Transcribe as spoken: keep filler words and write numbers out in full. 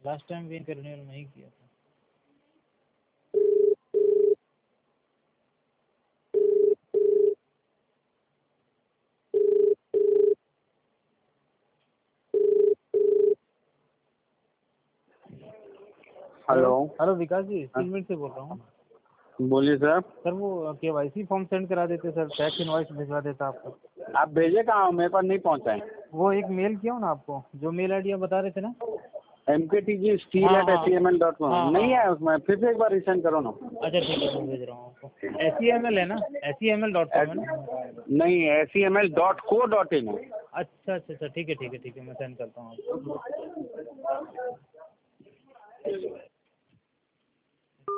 Last time भी renewal नहीं किया था। Hello hello Vikas ji, steel mill से बोल रहा हूँ। बोलिए सर। सर वो केवाईसी फॉर्म सेंड करा देते सर, टैक्स इनवॉइस भिजवा देता आपको। आप भेजे कहाँ? मेरे पास नहीं पहुँचा है। वो एक मेल किया हूँ ना आपको, जो मेल आईडी आप बता रहे थे ना, M K T G steel हाँ एट हाँ S C M L dot हाँ कॉम नहीं हाँ। है उसमें, फिर से एक बार रिसेंड करो ना। अच्छा ठीक है, मैं भेज रहा हूँ आपको। एस सी एम एल है ना, S C M L dot com है ना? नहीं, S C M L dot co dot in है। अच्छा अच्छा अच्छा, ठीक है ठीक है ठीक है, मैं सेंड करता हूँ आपको।